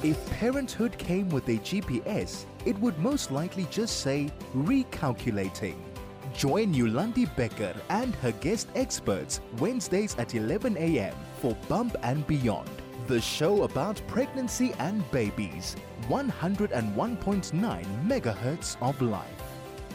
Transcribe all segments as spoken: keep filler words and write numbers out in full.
If parenthood came with a G P S, it would most likely just say recalculating. Join Yolandi Becker and her guest experts Wednesdays at eleven a.m. for Bump and Beyond, the show about pregnancy and babies. one oh one point nine megahertz of life.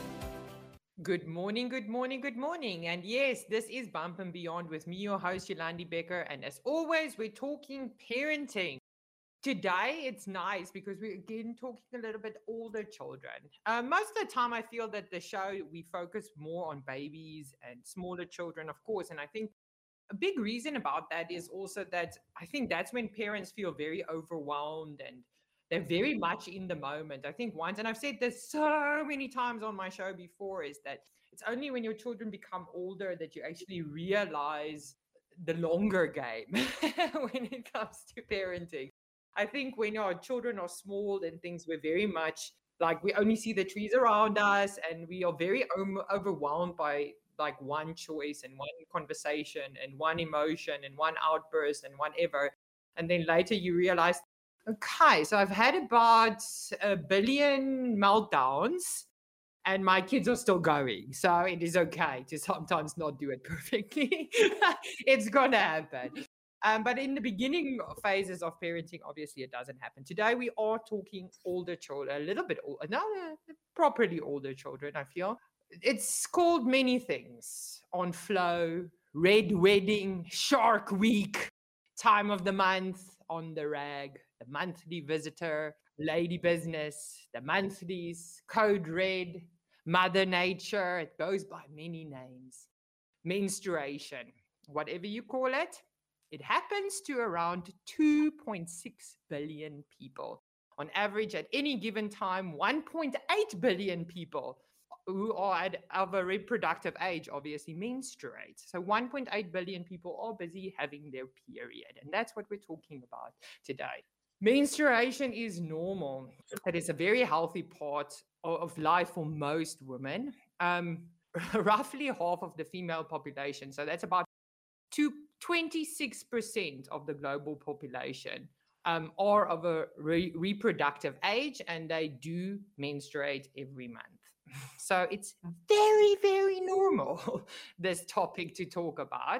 Good morning, good morning, good morning. And yes, this is Bump and Beyond with me, your host, Yolandi Becker. And as always, we're talking parenting. Today, it's nice because we're again talking a little bit older children. Uh, most of the time, I feel that the show, we focus more on babies and smaller children, of course. And I think a big reason about that is also that I think that's when parents feel very overwhelmed and they're very much in the moment. I think once, and I've said this so many times on my show before, is that it's only when your children become older that you actually realize the longer game when it comes to parenting. I think when our children are small and things, we're very much like we only see the trees around us and we are very o- overwhelmed by like one choice and one conversation and one emotion and one outburst and whatever. And then later you realize, okay, so I've had about a billion meltdowns and my kids are still going. So it is okay to sometimes not do it perfectly. It's going to happen. Um, but in the beginning phases of parenting, obviously it doesn't happen. Today we are talking older children, a little bit older, not uh, properly older children, I feel. It's called many things on Flow, Red Wedding, Shark Week, Time of the Month, On the Rag, The Monthly Visitor, Lady Business, The Monthlies, Code Red, Mother Nature. It goes by many names. Menstruation, whatever you call it. It happens to around two point six billion people. On average, at any given time, one point eight billion people who are at, of a reproductive age obviously menstruate. So one point eight billion people are busy having their period. And that's what we're talking about today. Menstruation is normal. It is a very healthy part of, of life for most women. Um, roughly half of the female population. So that's about two twenty-six percent of the global population um, are of a re- reproductive age and they do menstruate every month. So it's very, very normal, this topic to talk about.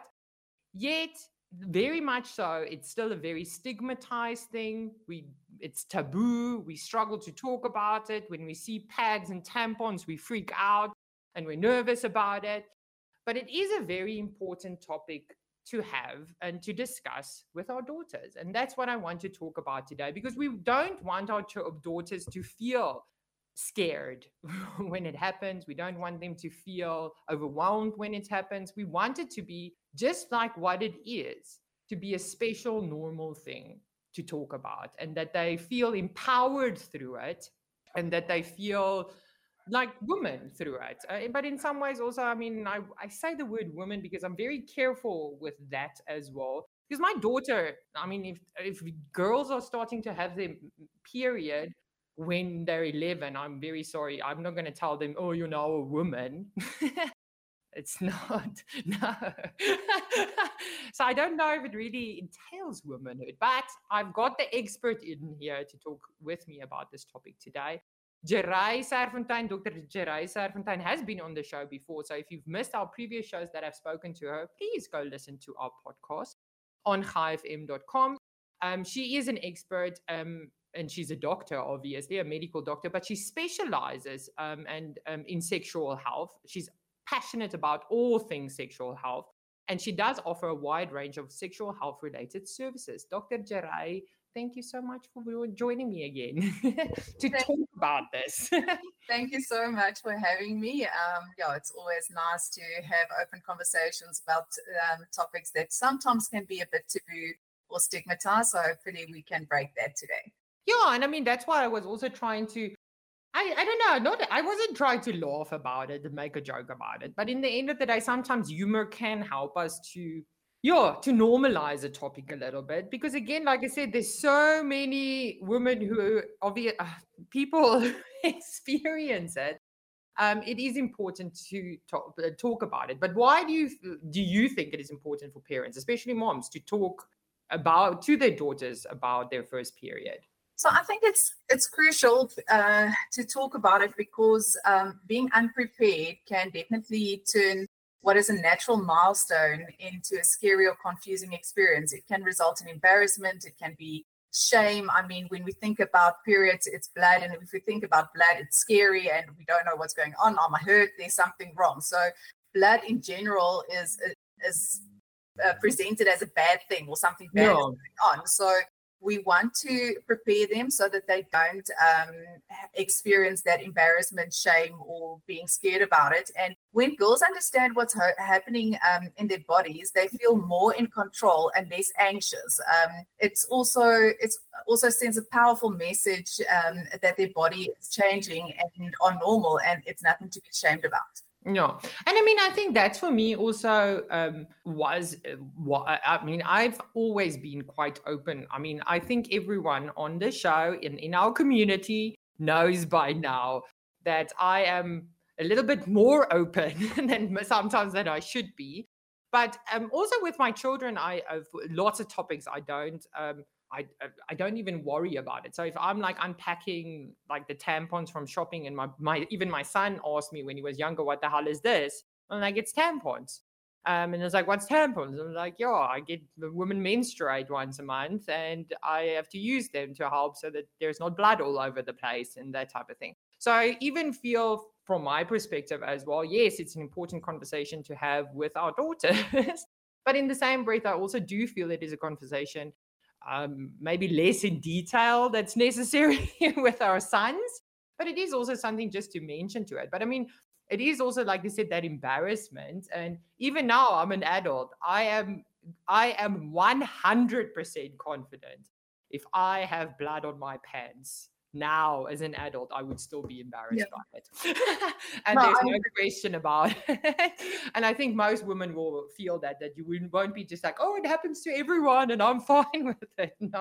Yet, very much so, it's still a very stigmatized thing. We, it's taboo. We struggle to talk about it. When we see pads and tampons, we freak out and we're nervous about it. But it is a very important topic to have and to discuss with our daughters. And that's what I want to talk about today, because we don't want our ch- daughters to feel scared when it happens. We don't want them to feel overwhelmed when it happens. We want it to be just like what it is, to be a special, normal thing to talk about, and that they feel empowered through it and that they feel like women through it. Uh, but in some ways also, I mean, I, I say the word woman because I'm very careful with that as well. Because my daughter, I mean, if if girls are starting to have their period when they're eleven, I'm very sorry. I'm not going to tell them, oh, you're now a woman. It's not, no. So I don't know if it really entails womanhood, but I've got the expert in here to talk with me about this topic today. Jerai Serfontein, Doctor Jerai Serfontein has been on the show before. So if you've missed our previous shows that I've spoken to her, please go listen to our podcast on chai f m dot com. Um, she is an expert um, and she's a doctor, obviously, a medical doctor, but she specializes um, and um, in sexual health. She's passionate about all things sexual health, and she does offer a wide range of sexual health related services. Doctor Jerai, thank you so much for joining me again to thank, talk about this. Thank you so much for having me. Um, yeah, it's always nice to have open conversations about um, topics that sometimes can be a bit taboo or stigmatized. So hopefully we can break that today. Yeah, and I mean, that's why I was also trying to, I, I don't know, not I wasn't trying to laugh about it and make a joke about it. But in the end of the day, sometimes humor can help us to, yeah, to normalize a topic a little bit. Because again, like I said, there's so many women who, obvious, uh, people experience it. Um, it is important to talk, uh, talk about it. But why do you do you think it is important for parents, especially moms, to talk about to their daughters about their first period? So I think it's it's crucial uh, to talk about it because um, being unprepared can definitely turn what is a natural milestone into a scary or confusing experience. It can result in embarrassment. It can be shame. I mean, when we think about periods, it's blood. And if we think about blood, it's scary and we don't know what's going on. Am I hurt? There's something wrong. So blood in general is, is uh, presented as a bad thing or something bad Yeah. is going on. So we want to prepare them so that they don't um, experience that embarrassment, shame, or being scared about it. And when girls understand what's ha- happening um, in their bodies, they feel more in control and less anxious. Um, it's also it's also sends a powerful message um, that their body is changing and are normal, and it's nothing to be ashamed about. No. And I mean, I think that's for me also um, was uh, what I mean, I've always been quite open. I mean, I think everyone on the show in, in our community knows by now that I am a little bit more open than sometimes than I should be. But um, also with my children, I have lots of topics I don't um, I I don't even worry about it. So if I'm like unpacking like the tampons from shopping, and my my even my son asked me when he was younger, "What the hell is this?" I'm like, "It's tampons." Um, and it's like, "What's tampons?" I'm like, "Yeah, I get the women menstruate once a month, and I have to use them to help so that there's not blood all over the place and that type of thing." So I even feel from my perspective as well, yes, it's an important conversation to have with our daughters. But in the same breath, I also do feel it is a conversation um, maybe less in detail that's necessary with our sons, but it is also something just to mention to it. But I mean, it is also, like you said, that embarrassment. And even now I'm an adult, I am, I am one hundred percent confident if I have blood on my pants now as an adult, I would still be embarrassed Yeah. by it. And No, there's I no agree. question about it. And I think most women will feel that, that you wouldn't- won't be just like, oh, it happens to everyone and I'm fine with it. No,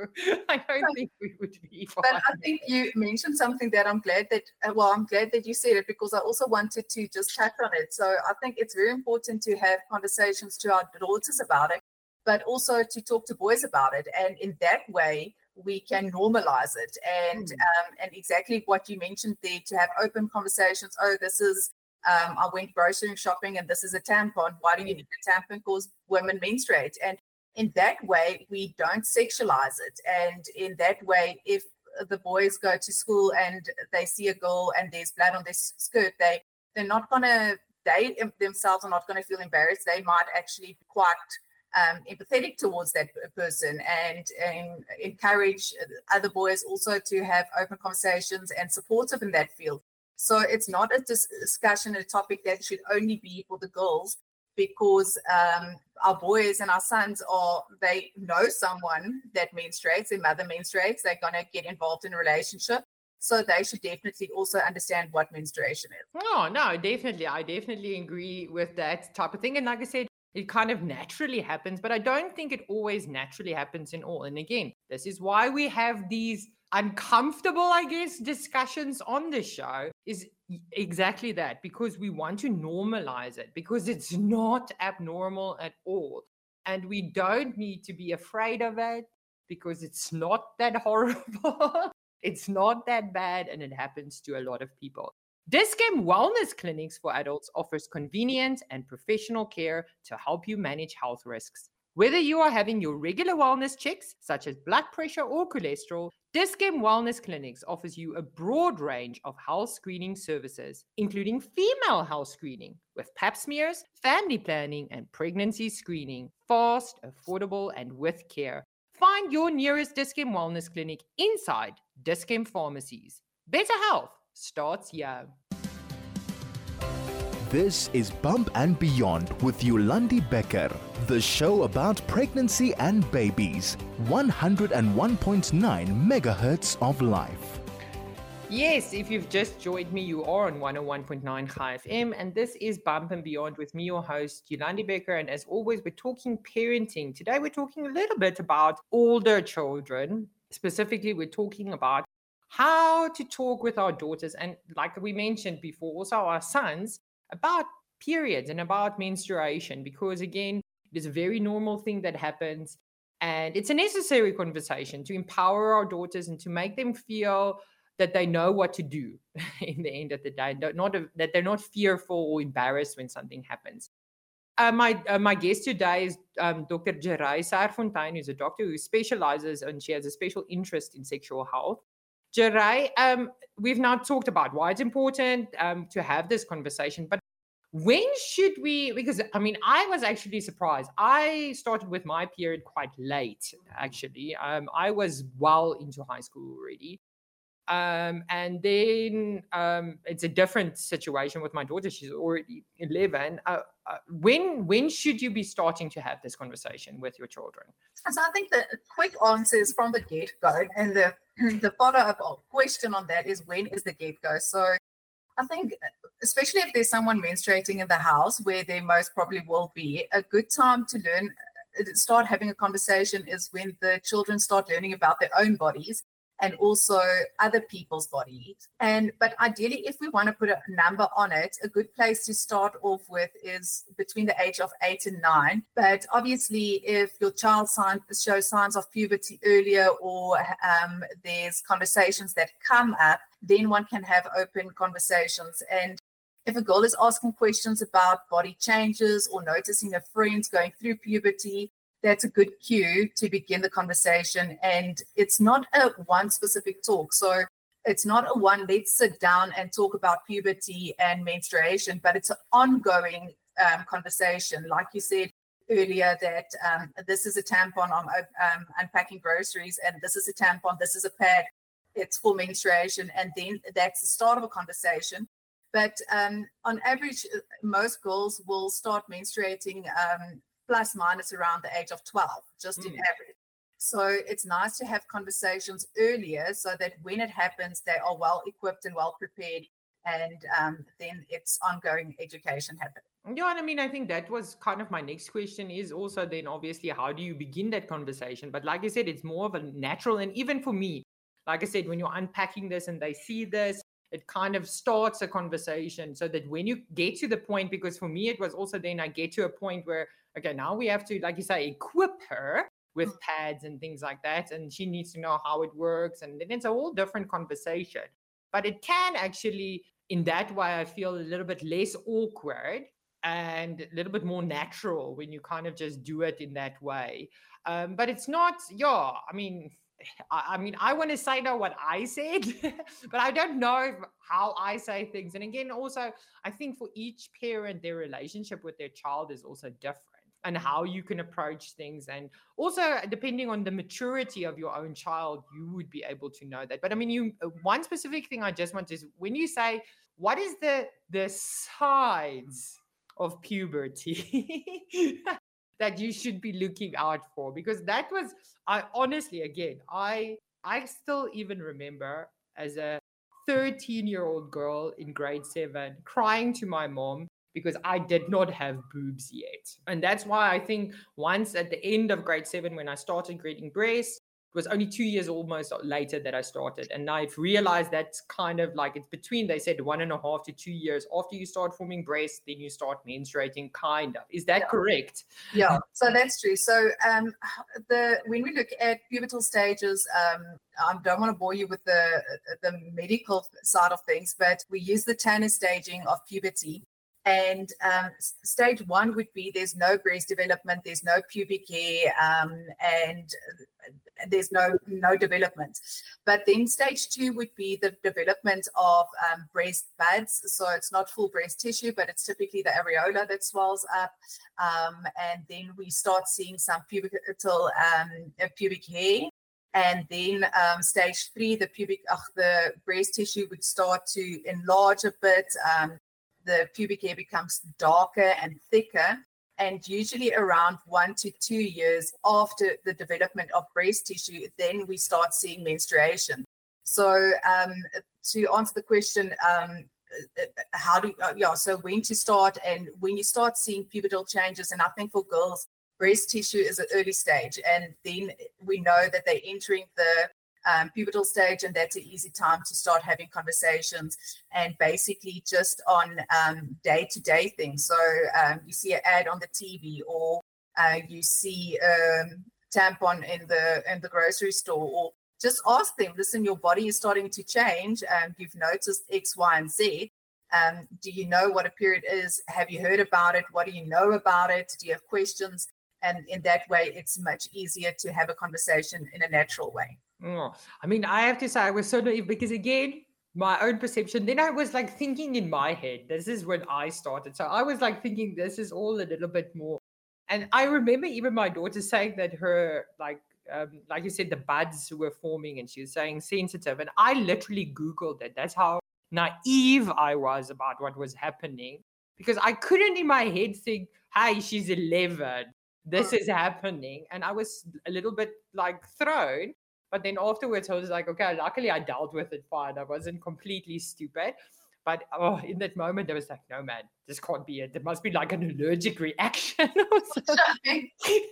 I don't think we would be fine. But I think you mentioned something that I'm glad that, uh, well, I'm glad that you said it because I also wanted to just touch on it. So I think it's very important to have conversations to our daughters about it, but also to talk to boys about it. And in that way, we can normalize it. And Mm. um, and exactly what you mentioned there, to have open conversations. Oh, this is, um, I went grocery shopping and this is a tampon. Why do you need a tampon? Because women menstruate. And in that way, we don't sexualize it. And in that way, if the boys go to school and they see a girl and there's blood on their skirt, they, they're not going to, they themselves are not going to feel embarrassed. They might actually be quite um, empathetic towards that person and, and encourage other boys also to have open conversations and supportive in that field. So it's not a dis- discussion, a topic that should only be for the girls, because um, our boys and our sons are, they know someone that menstruates, their mother menstruates, they're going to get involved in a relationship. So they should definitely also understand what menstruation is. No, no, definitely. I definitely agree with that type of thing. And like I said, it kind of naturally happens, but I don't think it always naturally happens in all. And again, this is why we have these uncomfortable, I guess, discussions on the show, is exactly that, because we want to normalize it, because it's not abnormal at all. And we don't need to be afraid of it because it's not that horrible. It's not that bad, and it happens to a lot of people. Dis-Chem Wellness Clinics for Adults offers convenient and professional care to help you manage health risks. Whether you are having your regular wellness checks, such as blood pressure or cholesterol, Dis-Chem Wellness Clinics offers you a broad range of health screening services, including female health screening with pap smears, family planning, and pregnancy screening. Fast, affordable, and with care. Find your nearest Dis-Chem Wellness Clinic inside Dis-Chem pharmacies. Better health starts here. This is Bump and Beyond with Yolandi Becker, the show about pregnancy and babies. one oh one point nine megahertz of life. Yes, if you've just joined me, you are on one oh one point nine Chai F M, and this is Bump and Beyond with me, your host, Yolandi Becker. And as always, we're talking parenting. Today, we're talking a little bit about older children. Specifically, we're talking about how to talk with our daughters, and like we mentioned before, also our sons, about periods and about menstruation, because again, it is a very normal thing that happens. And it's a necessary conversation to empower our daughters and to make them feel that they know what to do in the end of the day, not that they're not fearful or embarrassed when something happens. Uh, my uh, my guest today is um, Doctor Jeray Serfontein, who's a doctor who specializes and she has a special interest in sexual health. Jeray, um, we've now talked about why it's important um, to have this conversation, but when should we, because I mean, I was actually surprised. I started with my period quite late, actually. Um, I was well into high school already. Um, and then um, it's a different situation with my daughter. She's already eleven. Uh, uh, when when should you be starting to have this conversation with your children? So I think the quick answer is from the get-go. And the, the follow-up question on that is, when is the get-go? So I think, especially if there's someone menstruating in the house, where there most probably will be, a good time to learn, start having a conversation is when the children start learning about their own bodies and also other people's bodies. And but ideally, if we want to put a number on it, a good place to start off with is between the age of eight and nine. But obviously, if your child sign, shows signs of puberty earlier, or um, there's conversations that come up, then one can have open conversations. And if a girl is asking questions about body changes or noticing a friend going through puberty, that's a good cue to begin the conversation. And it's not a one specific talk. So it's not a one, let's sit down and talk about puberty and menstruation, but it's an ongoing um, conversation. Like you said earlier, that um, this is a tampon, I'm um, unpacking groceries, and this is a tampon, this is a pad, it's for menstruation. And then that's the start of a conversation. But um, on average, most girls will start menstruating um, plus minus around the age of twelve, just mm. in average. So it's nice to have conversations earlier so that when it happens, they are well equipped and well prepared, and um, then it's ongoing education happens. Yeah, and I mean, I think that was kind of my next question, is also then obviously how do you begin that conversation? But like I said, it's more of a natural, and even for me, like I said, when you're unpacking this and they see this, it kind of starts a conversation so that when you get to the point, because for me, it was also then I get to a point where, okay, now we have to, like you say, equip her with pads and things like that. And she needs to know how it works. And then it's a whole different conversation. But it can actually, in that way, I feel a little bit less awkward and a little bit more natural when you kind of just do it in that way. Um, but it's not, yeah, I mean, I, I mean, I want to say now what I said, but I don't know if, how I say things. And again, also, I think for each parent, their relationship with their child is also different, and how you can approach things. And also, depending on the maturity of your own child, you would be able to know that. But I mean, you one specific thing I just want is when you say, what is the the signs of puberty that you should be looking out for? Because that was, I honestly, again, I I still even remember as a thirteen-year-old girl in grade seven crying to my mom because I did not have boobs yet. And that's why I think once at the end of grade seven, when I started getting breasts, it was only two years almost later that I started. And I've realized that's kind of like, it's between, they said one and a half to two years after you start forming breasts, then you start menstruating, kind of. Is that yeah. correct? Yeah, so that's true. So um, the when we look at pubertal stages, um, I don't want to bore you with the, the medical side of things, but we use the Tanner staging of puberty. And um, stage one would be there's no breast development, there's no pubic hair, um, and there's no no development. But then stage two would be the development of um, breast buds. So it's not full breast tissue, but it's typically the areola that swells up. Um, and then we start seeing some pubital um, pubic hair. And then um, stage three, the pubic, uh, the breast tissue would start to enlarge a bit. Um, the pubic hair becomes darker and thicker, and usually around one to two years after the development of breast tissue, then we start seeing menstruation. So um, to answer the question, um, how do uh, yeah, so when to start, and when you start seeing pubertal changes, and I think for girls, breast tissue is an early stage, and then we know that they're entering the Um, pubertal stage, and that's an easy time to start having conversations, and basically just on um, day-to-day things. So um, you see an ad on the T V, or uh, you see um, tampon in the in the grocery store, or just ask them, listen, your body is starting to change. Um, you've noticed X, Y, and Z. Um, do you know what a period is? Have you heard about it? What do you know about it? Do you have questions? And in that way, it's much easier to have a conversation in a natural way. Oh, I mean, I have to say I was so naive because, again, my own perception, then I was like thinking in my head, this is when I started. So I was like thinking this is all a little bit more. And I remember even my daughter saying that her, like, um, like you said, the buds were forming and she was saying sensitive. And I literally Googled it. That's how naive I was about what was happening, because I couldn't in my head think, hey, she's eleven. This is happening. And I was a little bit like thrown. But then afterwards, I was like, okay, luckily I dealt with it fine. I wasn't completely stupid. But oh, in that moment, I was like, no, man, this can't be it. There must be like an allergic reaction or something.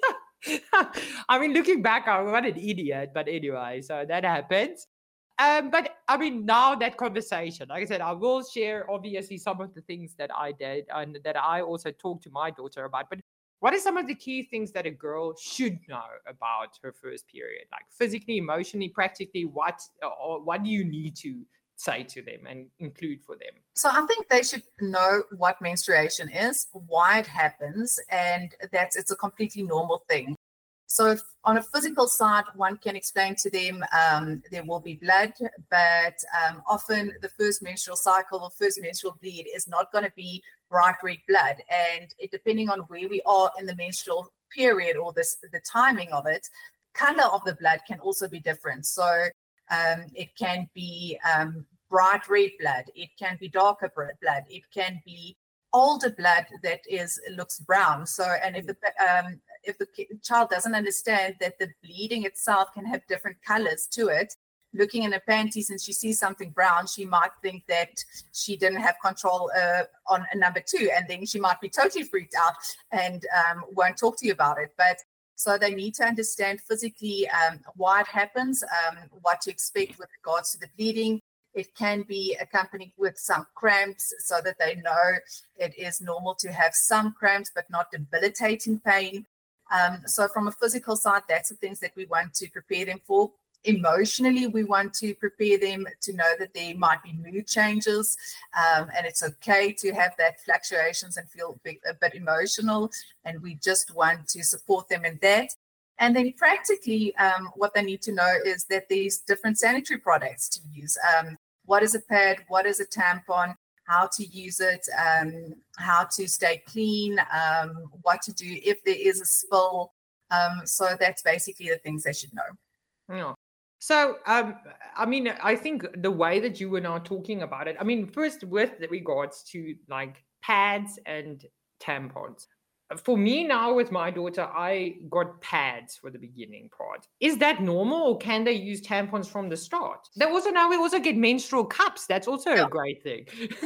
I mean, looking back, I'm what an idiot. But anyway, so that happens. Um, but I mean, now that conversation, like I said, I will share obviously some of the things that I did and that I also talked to my daughter about. But what are some of the key things that a girl should know about her first period? Like physically, emotionally, practically, what or what do you need to say to them and include for them? So I think they should know what menstruation is, why it happens, and that it's a completely normal thing. So if on a physical side, one can explain to them um, there will be blood, but um, often the first menstrual cycle or first menstrual bleed is not going to be bright red blood. And it, depending on where we are in the menstrual period or this, the timing of it, color of the blood can also be different. So um, it can be um, bright red blood, it can be darker blood, it can be older blood that is looks brown. So, and if the um, if the child doesn't understand that the bleeding itself can have different colors to it, looking in her panties and she sees something brown, she might think that she didn't have control uh, on a number two, and then she might be totally freaked out and um, won't talk to you about it. But so they need to understand physically um, why it happens, um, what to expect with regards to the bleeding. It can be accompanied with some cramps so that they know it is normal to have some cramps, but not debilitating pain. Um, so from a physical side, that's the things that we want to prepare them for. Emotionally, we want to prepare them to know that there might be mood changes, um, and it's okay to have that fluctuations and feel big, a bit emotional, and we just want to support them in that. And then practically, um, what they need to know is that there's different sanitary products to use. Um, what is a pad? What is a tampon? How to use it? Um, how to stay clean? Um, what to do if there is a spill? Um, so that's basically the things they should know. Yeah. So, um, I mean, I think the way that you were now talking about it, I mean, first with regards to like pads and tampons. For me now with my daughter, I got pads for the beginning part. Is that normal, or can they use tampons from the start? They also now we also get menstrual cups. That's also yeah. a great thing.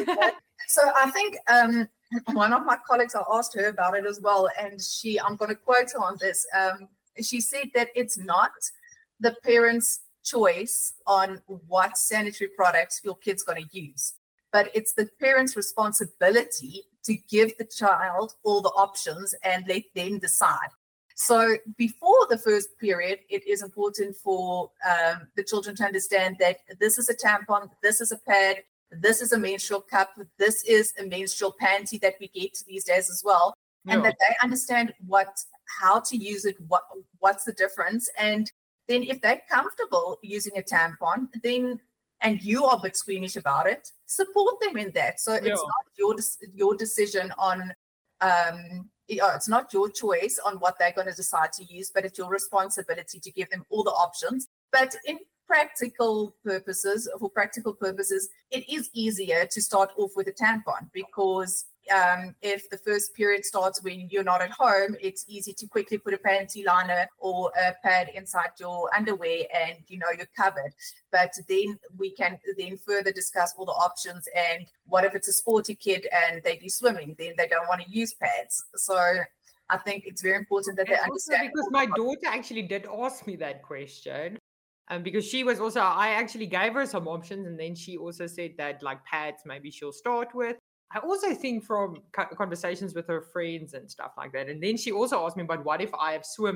So I think um, one of my colleagues, I asked her about it as well, and she, I'm going to quote her on this. Um, she said that it's not the parents' choice on what sanitary products your kid's going to use, but it's the parents' responsibility to give the child all the options and let them decide. So before the first period, it is important for um, the children to understand that this is a tampon, this is a pad, this is a menstrual cup, this is a menstrual panty that we get these days as well, and yeah. that they understand what, how to use it, what, what's the difference. And then if they're comfortable using a tampon, then and you are a bit squeamish about it, support them in that. So yeah. it's not your your decision on, um, it's not your choice on what they're going to decide to use, but it's your responsibility to give them all the options. But in practical purposes, for practical purposes, it is easier to start off with a tampon because um, if the first period starts when you're not at home, it's easy to quickly put a panty liner or a pad inside your underwear and you know you're covered. But then we can then further discuss all the options. And what if it's a sporty kid and they do swimming? Then they don't want to use pads. So I think it's very important that and they understand. Because my daughter actually did ask me that question. Um, because she was also, I actually gave her some options, and then she also said that like pads, maybe she'll start with. I also think from conversations with her friends and stuff like that. And then she also asked me, but what if I have swimming?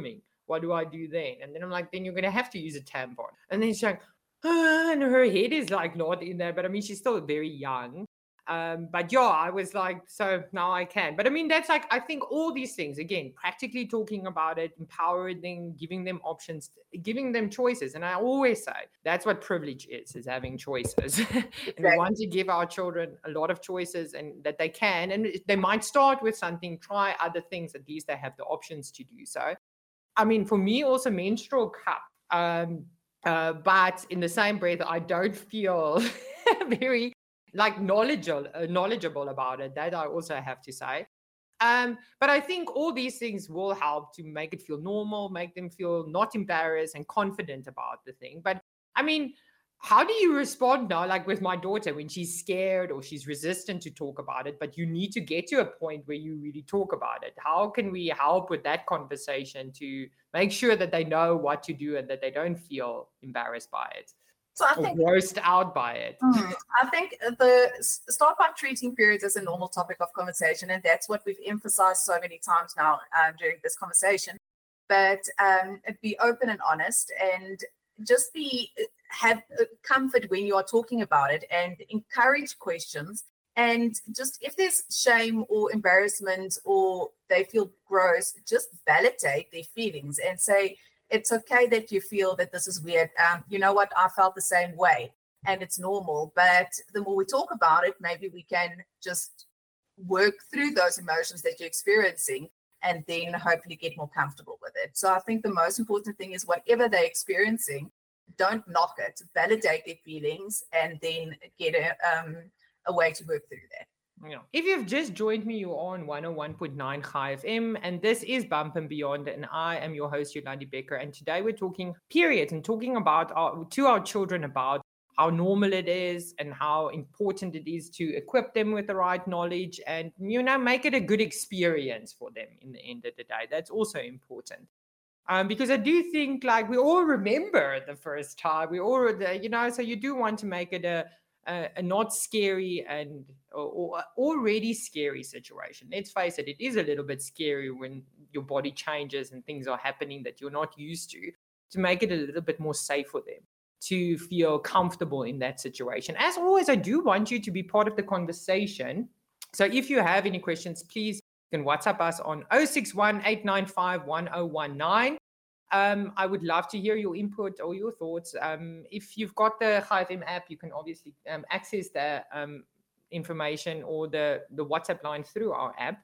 what do I do then? And then I'm like, then you're going to have to use a tampon. And then she's like, ah, and her head is like not in there. But I mean, she's still very young. Um, but yeah, I was like, so now I can. But I mean, that's like, I think all these things, again, practically talking about it, empowering them, giving them options, giving them choices. And I always say that's what privilege is, is having choices. And we want to give our children a lot of choices and that they can. And they might start with something, try other things, at least they have the options to do so. I mean, for me, also menstrual cup. Um, uh, but in the same breath, I don't feel very like knowledgeable, uh, knowledgeable about it. That I also have to say. Um, but I think all these things will help to make it feel normal, make them feel not embarrassed and confident about the thing. But I mean, how do you respond now? Like with my daughter, when she's scared or she's resistant to talk about it, but you need to get to a point where you really talk about it. How can we help with that conversation to make sure that they know what to do and that they don't feel embarrassed by it? So I think grossed out by it. Mm, I think the start by treating periods as a normal topic of conversation, and that's what we've emphasized so many times now um, during this conversation. But um, be open and honest, and just be have comfort when you are talking about it, and encourage questions. And just if there's shame or embarrassment or they feel gross, just validate their feelings and say, it's okay that you feel that this is weird. Um, you know what? I felt the same way and it's normal. But the more we talk about it, maybe we can just work through those emotions that you're experiencing and then hopefully get more comfortable with it. So I think the most important thing is whatever they're experiencing, don't knock it, validate their feelings, and then get a, um, a way to work through that. Yeah. If you've just joined me, you're on one oh one point nine Chai F M, and this is Bump and Beyond, and I am your host, Yolandi Becker, and today we're talking periods and talking about our, to our children about how normal it is and how important it is to equip them with the right knowledge and, you know, make it a good experience for them in the end of the day. That's also important. Um, because I do think, like, we all remember the first time, we all, you know, so you do want to make it a A, a not scary and or, or already scary situation. Let's face it, it is a little bit scary when your body changes and things are happening that you're not used to, to make it a little bit more safe for them, to feel comfortable in that situation. As always, I do want you to be part of the conversation. So if you have any questions, please you can WhatsApp us on oh six one, eight nine five, one oh one nine. Um, I would love to hear your input or your thoughts. Um, if you've got the Chai F M app, you can obviously um, access the um, information or the, the WhatsApp line through our app.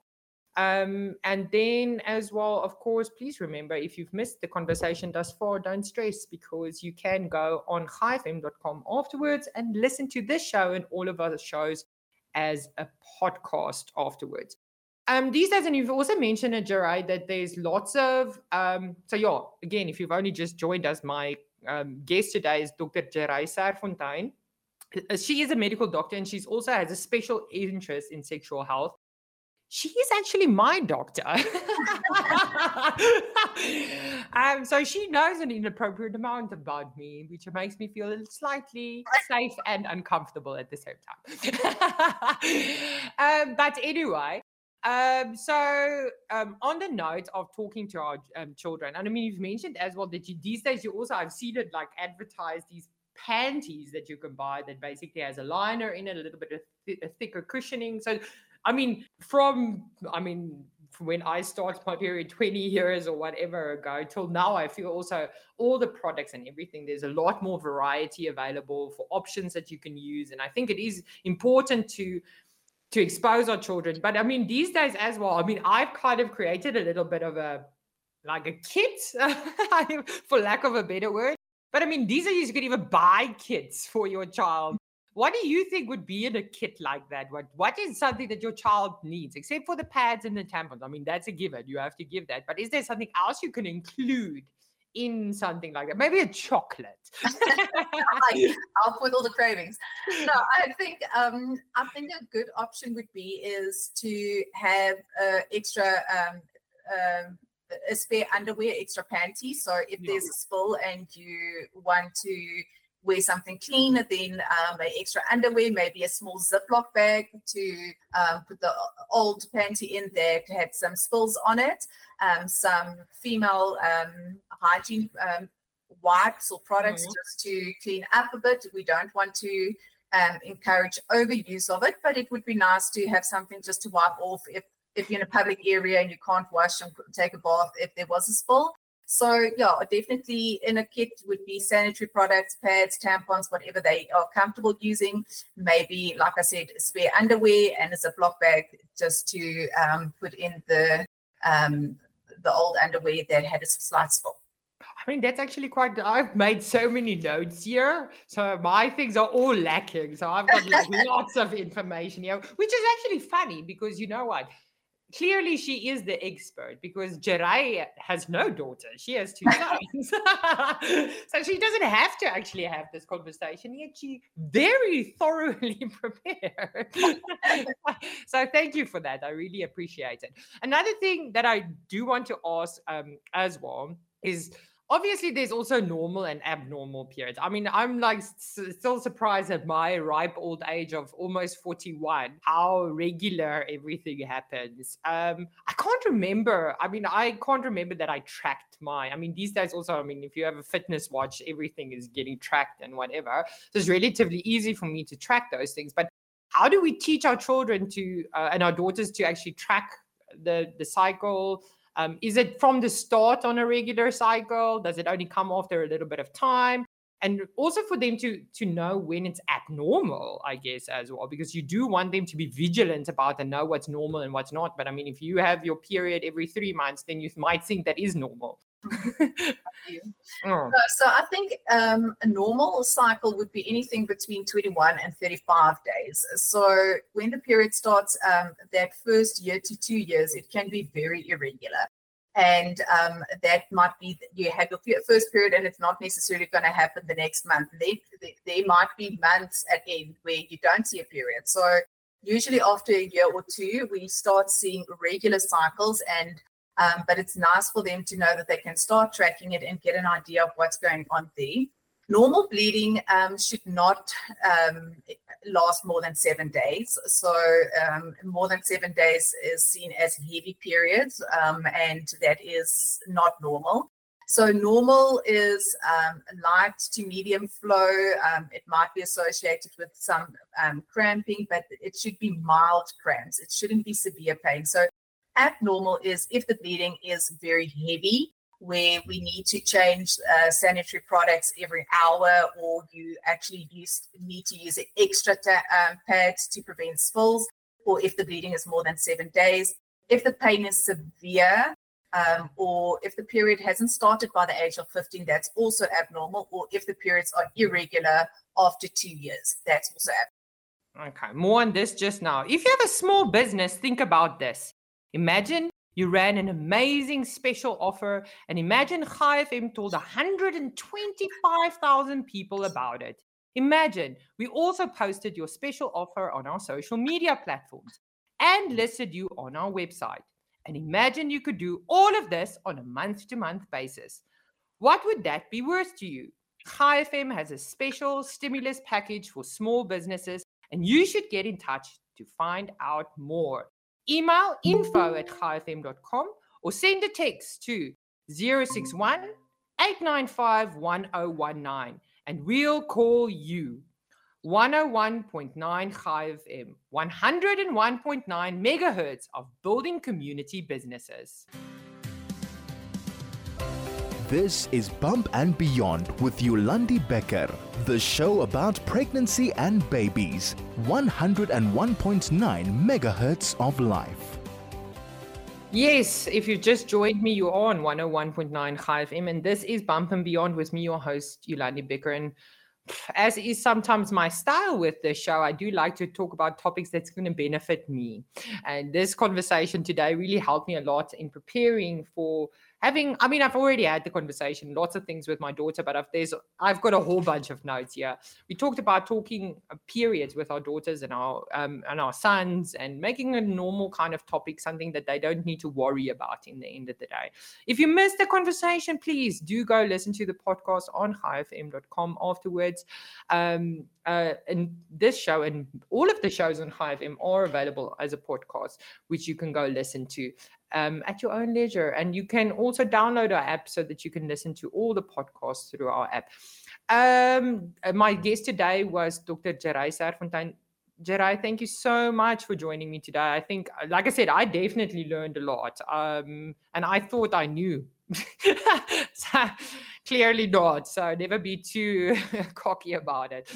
Um, and then as well, of course, please remember, if you've missed the conversation thus far, don't stress, because you can go on chai f m dot com afterwards and listen to this show and all of our shows as a podcast afterwards. Um, these days, and you've also mentioned it, Jeray, that there's lots of, um, so yeah, again, if you've only just joined us, my um, guest today is Doctor Jeray Serfontein. She is a medical doctor and she's also has a special interest in sexual health. She is actually my doctor. um, so she knows an inappropriate amount about me, which makes me feel slightly safe and uncomfortable at the same time. um, but anyway, Um, so um, on the note of talking to our um, children, and I mean, you've mentioned as well that you, these days you also, I've seen it like advertised, these panties that you can buy that basically has a liner in it, a little bit of th- a thicker cushioning. So, I mean, from, I mean, from when I started my period twenty years or whatever ago till now, I feel also all the products and everything, there's a lot more variety available for options that you can use. And I think it is important to to expose our children. But I mean, these days as well, I mean, I've kind of created a little bit of a, like a kit, for lack of a better word. But I mean, these days you can even buy kits for your child. What do you think would be in a kit like that? What What is something that your child needs, except for the pads and the tampons? I mean, that's a given. You have to give that. But is there something else you can include in something like that? Maybe a chocolate. I'll put all the cravings. No, I think um, I think a good option would be is to have uh, extra um, um, a spare underwear, extra panties. So if Yeah. there's a spill and you want to wear something clean, then um, an extra underwear, maybe a small Ziploc bag to um, put the old panty in there to have some spills on it, um, some female um, hygiene um, wipes or products mm-hmm. just to clean up a bit. We don't want to um, encourage overuse of it, but it would be nice to have something just to wipe off if, if you're in a public area and you can't wash and take a bath if there was a spill. So yeah, definitely in a kit would be sanitary products, pads, tampons, whatever they are comfortable using. Maybe, like I said, spare underwear and a Ziploc bag just to um, put in the um, the old underwear that had a slight spill. I mean, that's actually quite, I've made so many notes here. So my things are all lacking. So I've got like lots of information here, which is actually funny because you know what? Clearly, she is the expert because Jerai has no daughter. She has two sons. So she doesn't have to actually have this conversation, yet she very thoroughly prepared. So thank you for that. I really appreciate it. Another thing that I do want to ask um, as well is, obviously, there's also normal and abnormal periods. I mean, I'm like s- still surprised at my ripe old age of almost forty-one, how regular everything happens. Um, I can't remember. I mean, I can't remember that I tracked my, I mean, these days also, I mean, if you have a fitness watch, everything is getting tracked and whatever. So it's relatively easy for me to track those things. But how do we teach our children to, uh, and our daughters to actually track the, the cycle? Um, is it from the start on a regular cycle? Does it only come after a little bit of time? And also for them to, to know when it's abnormal, I guess, as well, because you do want them to be vigilant about and know what's normal and what's not. But I mean, if you have your period every three months, then you might think that is normal. Oh. So I think um, a normal cycle would be anything between twenty-one and thirty-five days. So when the period starts, um, that first year to two years, it can be very irregular. And um, that might be that you have your first period and it's not necessarily going to happen the next month. There, there might be months at end where you don't see a period. So usually after a year or two, we start seeing regular cycles, and um, but it's nice for them to know that they can start tracking it and get an idea of what's going on there. Normal bleeding um, should not um, last more than seven days. So um, more than seven days is seen as heavy periods, um, and that is not normal. So normal is um, light to medium flow. Um, it might be associated with some um, cramping, but it should be mild cramps. It shouldn't be severe pain. So abnormal is if the bleeding is very heavy, where we need to change uh, sanitary products every hour, or you actually use, need to use extra ta- um, pads to prevent spills, or if the bleeding is more than seven days. If the pain is severe, um, or if the period hasn't started by the age of fifteen, that's also abnormal, or if the periods are irregular after two years, that's also abnormal. Okay, more on this just now. If you have a small business, think about this. Imagine you ran an amazing special offer, and imagine Chai F M told one hundred twenty-five thousand people about it. Imagine we also posted your special offer on our social media platforms and listed you on our website. And imagine you could do all of this on a month-to-month basis. What would that be worth to you? Chai F M has a special stimulus package for small businesses, and you should get in touch to find out more. Email info at chai f m dot com or send a text to zero six one, eight nine five, one zero one nine and we'll call you. one oh one point nine Chai F M, one oh one point nine megahertz of building community businesses. This is Bump and Beyond with Yolandi Becker, the show about pregnancy and babies. one oh one point nine megahertz of life. Yes, if you've just joined me, you're on one oh one point nine Chai F M, and this is Bump and Beyond with me, your host, Yolandi Becker. And as is sometimes my style with the show, I do like to talk about topics that's going to benefit me. And this conversation today really helped me a lot in preparing for having, I mean, I've already had the conversation, lots of things with my daughter, but I've, there's, I've got a whole bunch of notes here. We talked about talking periods with our daughters and our, um, and our sons, and making a normal kind of topic something that they don't need to worry about in the end of the day. If you missed the conversation, please do go listen to the podcast on chai f m dot com afterwards. Um, uh, and this show and all of the shows on Chai F M are available as a podcast, which you can go listen to um, at your own leisure. And you can also download our app so that you can listen to all the podcasts through our app. Um, my guest today was Doctor Geray Serfontein. Geray, thank you so much for joining me today. I think, like I said, I definitely learned a lot. Um, and I thought I knew. So, clearly not. So never be too cocky about it.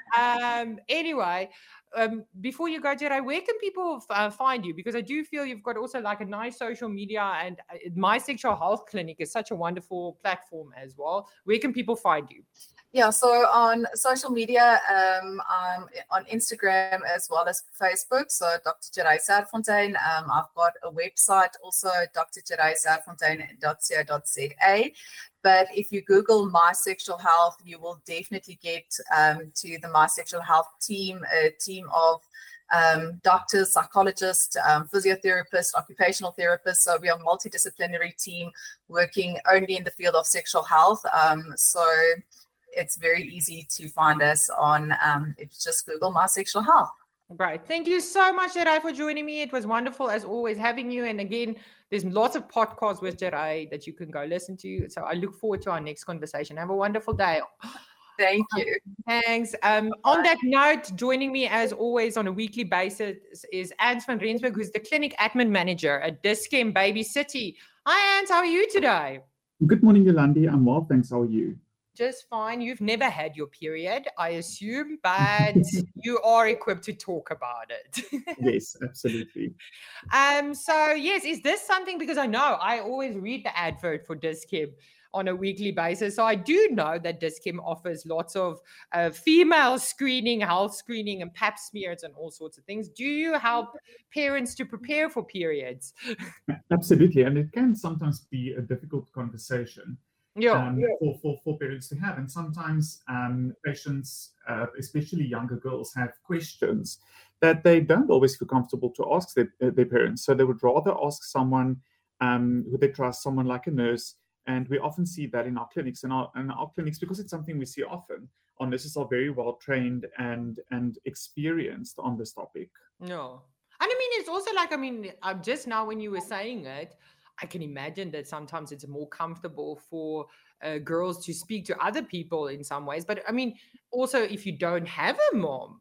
Um, anyway, um, before you go, Geray, where can people uh, find you? Because I do feel you've got also like a nice social media, and uh, My Sexual Health Clinic is such a wonderful platform as well. Where can people find you? Yeah, so on social media, um, I'm on Instagram as well as Facebook. So Doctor Geray Serfontein. Um, I've got a website also, d r geray serfontein dot co dot z a. But if you Google My Sexual Health, you will definitely get um, to the My Sexual Health team, a team of um, doctors, psychologists, um, physiotherapists, occupational therapists. So we are a multidisciplinary team working only in the field of sexual health. Um, so it's very easy to find us on, um, it's just Google My Sexual Health. Right. Thank you so much, Geray, for joining me. It was wonderful, as always, having you. And again, there's lots of podcasts with Geray that you can go listen to. So I look forward to our next conversation. Have a wonderful day. Thank you. Thanks. Um, on that note, joining me, as always, on a weekly basis is Ans van Rensburg, who's the clinic admin manager at Dis-Chem Baby City. Hi, Ans. How are you today? Good morning, Yolandi. I'm well, thanks. How are you? Just fine. You've never had your period, I assume, but you are equipped to talk about it. Yes, absolutely. Um. So, yes, is this something, because I know I always read the advert for Dis-Chem on a weekly basis. So I do know that Dis-Chem offers lots of uh, female screening, health screening, and pap smears and all sorts of things. Do you help parents to prepare for periods? Absolutely. And it can sometimes be a difficult conversation. Yeah. Um, for, for, for parents to have. And sometimes um, patients, uh, especially younger girls, have questions that they don't always feel comfortable to ask their, their parents. So they would rather ask someone um, who they trust, someone like a nurse. And we often see that in our clinics. And our, in our clinics, because it's something we see often, our nurses are very well trained and, and experienced on this topic. No. And I mean, it's also like, I mean, uh, just now when you were saying it, I can imagine that sometimes it's more comfortable for uh, girls to speak to other people in some ways. But I mean, also if you don't have a mom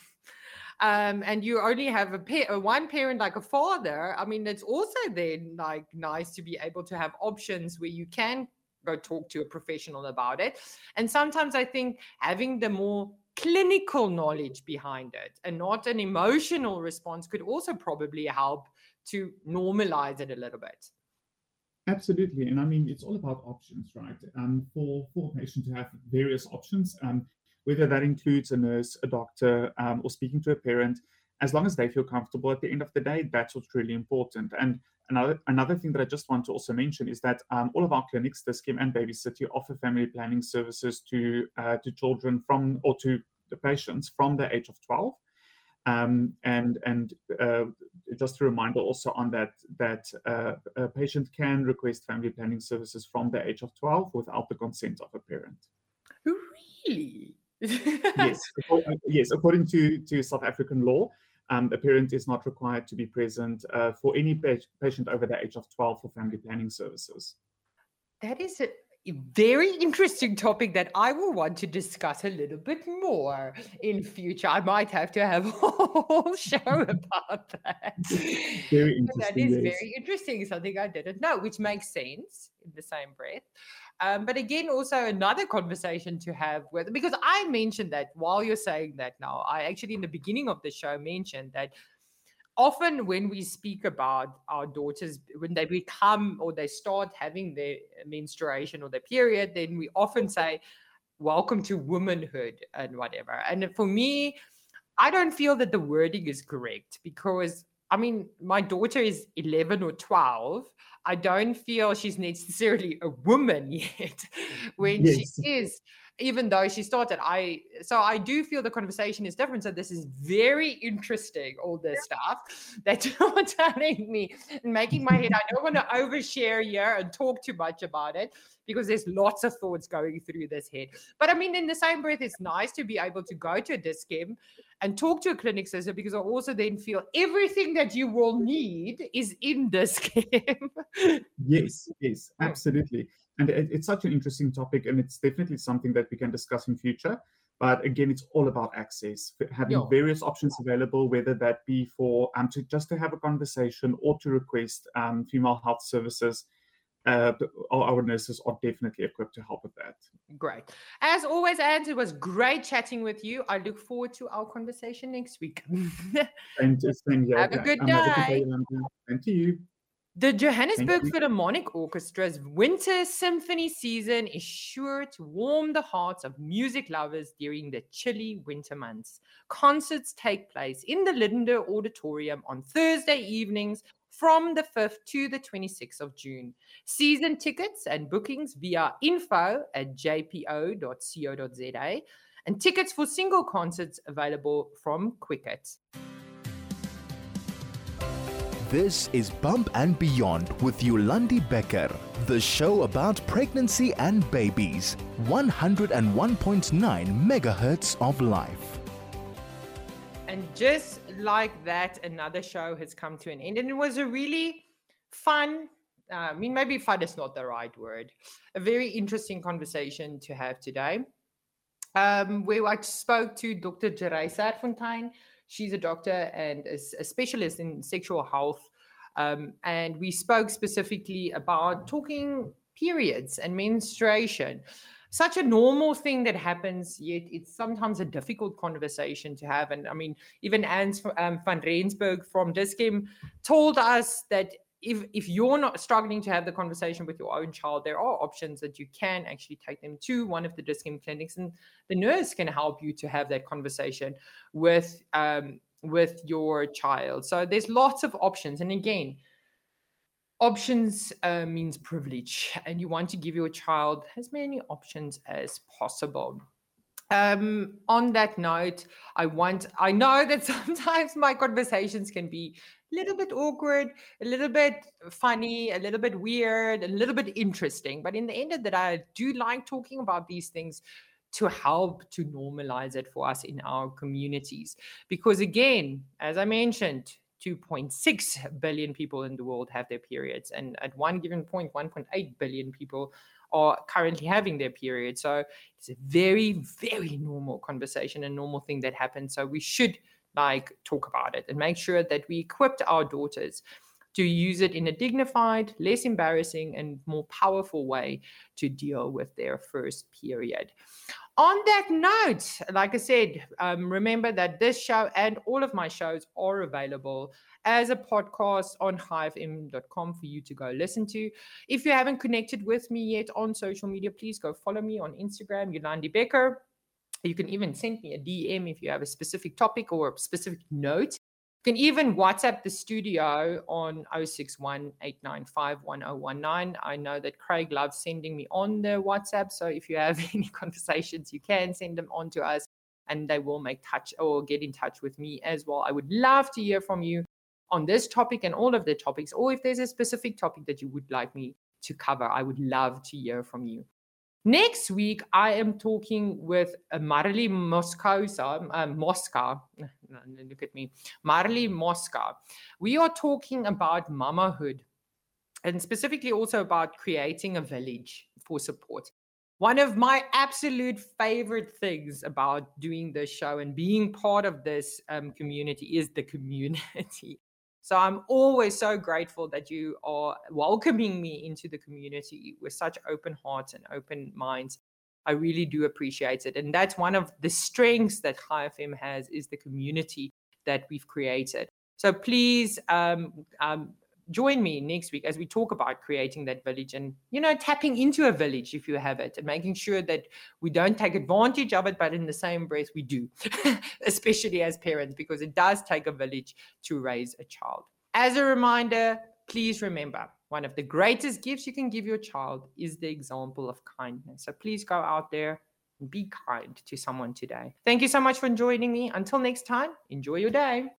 um, and you only have a, pa- a one parent like a father, I mean, it's also then like nice to be able to have options where you can go talk to a professional about it. And sometimes I think having the more clinical knowledge behind it and not an emotional response could also probably help to normalize it a little bit. Absolutely. And I mean, it's all about options, right? Um, for, for a patient to have various options, um, whether that includes a nurse, a doctor, um, or speaking to a parent, as long as they feel comfortable at the end of the day, that's what's really important. And another another thing that I just want to also mention is that um, all of our clinics, Dis-Chem and Baby City, offer family planning services to uh, to children from, or to the patients from the age of twelve. Um, and and uh, just a reminder also on that, that uh, a patient can request family planning services from the age of twelve without the consent of a parent. Really? Yes, yes. According to, to South African law, um, a parent is not required to be present uh, for any pa- patient over the age of twelve for family planning services. That is a very interesting topic that I will want to discuss a little bit more in future. I might have to have a whole show about that. Very interesting. That is yes. very interesting, something I didn't know, which makes sense in the same breath. Um, but again, also another conversation to have with, because I mentioned that while you're saying that now, I actually in the beginning of the show mentioned that often when we speak about our daughters, when they become or they start having their menstruation or their period, then we often say, welcome to womanhood and whatever. And for me, I don't feel that the wording is correct, because I mean, my daughter is eleven or twelve. I don't feel she's necessarily a woman yet when she Yes. is, even though she started. I so I do feel the conversation is different. So this is very interesting, all this stuff that you're telling me and making my head. I don't want to overshare here and talk too much about it because there's lots of thoughts going through this head. But I mean, in the same breath, it's nice to be able to go to a Dis-Chem and talk to a clinic sister, because I also then feel everything that you will need is in Dis-Chem. Yes, yes, absolutely. And it, it's such an interesting topic, and it's definitely something that we can discuss in future. But again, it's all about access, having Yeah. various options available, whether that be for um to just to have a conversation or to request um female health services. Uh, our, our nurses are definitely equipped to help with that. Great. As always, Ant, it was great chatting with you. I look forward to our conversation next week. And same here. Have a good Um, have a good day. day, Yolanda. And to you. The Thank Johannesburg you. Philharmonic Orchestra's winter symphony season is sure to warm the hearts of music lovers during the chilly winter months. Concerts take place in the Linder Auditorium on Thursday evenings from the fifth to the twenty-sixth of June. Season tickets and bookings via info at j p o dot co dot z a, and tickets for single concerts available from Quicket. This is Bump and Beyond with Yolandi Becker, the show about pregnancy and babies. one hundred one point nine megahertz of life. And just like that, another show has come to an end. And it was a really fun, uh, I mean, maybe fun is not the right word, a very interesting conversation to have today, um, where I spoke to Doctor Jeray Serfontein. She's a doctor and a, a specialist in sexual health. Um, and we spoke specifically about talking periods and menstruation. Such a normal thing that happens, yet it's sometimes a difficult conversation to have. And I mean, even Ans um, van Rensburg from Dis-Chem told us that if, if you're not struggling to have the conversation with your own child, there are options that you can actually take them to one of the Dis-Chem clinics, and the nurse can help you to have that conversation with um, with your child. So there's lots of options. And again, options uh, means privilege, and you want to give your child as many options as possible. Um, on that note, I want, I know that sometimes my conversations can be a little bit awkward, a little bit funny, a little bit weird, a little bit interesting. But in the end of the day, I do like talking about these things to help to normalize it for us in our communities. Because again, as I mentioned, two point six billion people in the world have their periods. And at one given point, one point eight billion people are currently having their period. So it's a very, very normal conversation, a normal thing that happens. So we should like talk about it and make sure that we equipped our daughters to use it in a dignified, less embarrassing, and more powerful way to deal with their first period. On that note, like I said, um, remember that this show and all of my shows are available as a podcast on high f m dot com for you to go listen to. If you haven't connected with me yet on social media, please go follow me on Instagram, Yolandi Becker. You can even send me a D M if you have a specific topic or a specific note. You can even WhatsApp the studio on zero six one, eight nine five, one zero one nine. I know that Craig loves sending me on the WhatsApp. So if you have any conversations, you can send them on to us and they will make touch or get in touch with me as well. I would love to hear from you on this topic and all of the topics, or if there's a specific topic that you would like me to cover, I would love to hear from you. Next week, I am talking with uh, Marley Moscow, uh, Moscow. Look at me, Marley Moscow. We are talking about mamahood and specifically also about creating a village for support. One of my absolute favorite things about doing this show and being part of this um, community is the community. So I'm always so grateful that you are welcoming me into the community with such open hearts and open minds. I really do appreciate it. And that's one of the strengths that High F M has, is the community that we've created. So please um, um, join me next week as we talk about creating that village and, you know, tapping into a village if you have it, and making sure that we don't take advantage of it, but in the same breath we do, especially as parents, because it does take a village to raise a child. As a reminder, please remember, one of the greatest gifts you can give your child is the example of kindness. So please go out there and be kind to someone today. Thank you so much for joining me. Until next time, enjoy your day.